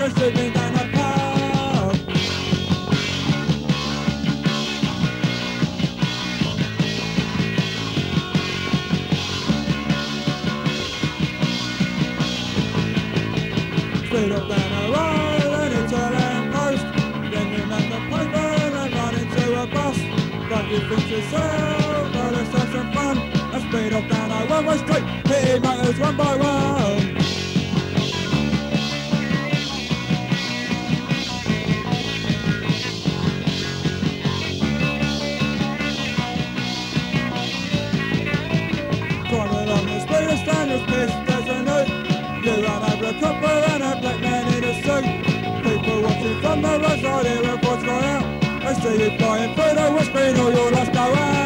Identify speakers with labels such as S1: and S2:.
S1: we're sleeping down the path. Straight up down the road and into a lamppost. Then you make the paper and run into a bus. But you think to yourself, well, let's have some fun. And speed up down a one-way street, hitting motors one by one. Driving along the speed of standards, pissed as a nut. You run over a copper and a black man in a suit. People watching from the roadside, hear a voice cry out. They see you flying through the windscreen or you're lost away.